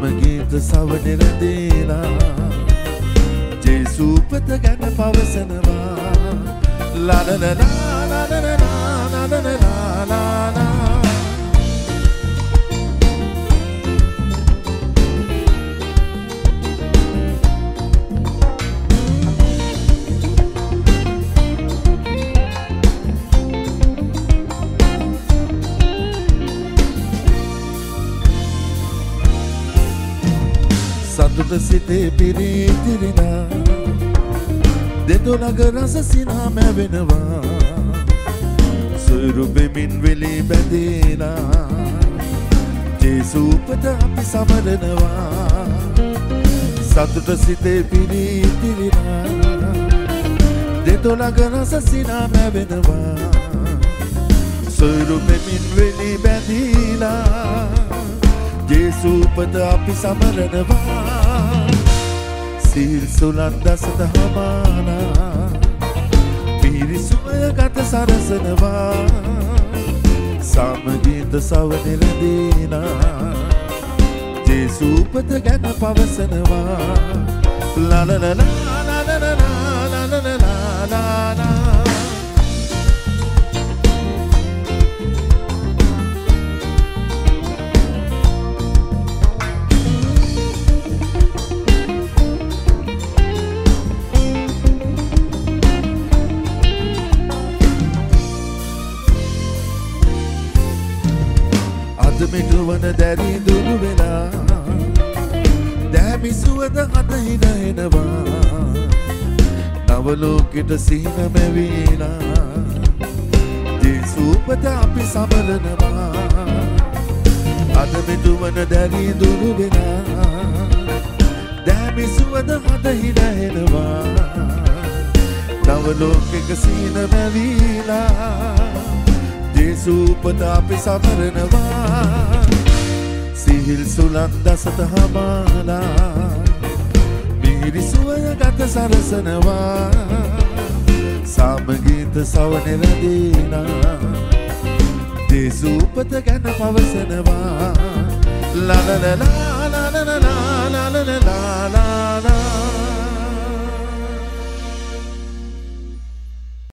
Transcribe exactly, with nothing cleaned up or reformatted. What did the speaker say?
සමගීත සවනෙ රැඳීලා ජේසුපත ගැන පවසනවා ලා ලා ලා ලා ලා ලා ලා ලා ලා සතුට සිතේ පිරිතිරිනා දෙදොනග රස සිනා මැවෙනවා සුරු බෙමින් වෙලී බැඳීලා ජේසුපත අපි සමරනවා සතුට සිතේ පිරිතිරිනා දෙදොනග රස සිනා මැවෙනවා සුරු බෙමින් වෙලී බැඳීලා ජේසුපත අපි සමරනවා සිල් සුලන් දසත හමානා පිරිසුමය ගත සරසනවා සමගීත සවනෙ රැඳීලා ජේසුපත ගැන පවසනවා ලා ලා ලා ලා ලා ලා ලා ලා ලා මිටුවන දැරී දුරු වෙලා දෑමිසුවද අතහින එනවා නවලෝකෙට සිහින මැවීලා ජේසුපත අපි සමරනවා අද මිටුවන දැරී දුරු වෙලා දෑමිසුවද අතහින එනවා නවලෝකෙක සිහින මැවීලා ජේසුපත අපි සමරනවා සිහිල් සුලන් දසත හමාලා මිරිසුවය ගත සරසනවා සමගීත සවනෙ රැඳීලා ජේසුපත ගැන පවසනවා ලා ලා ලා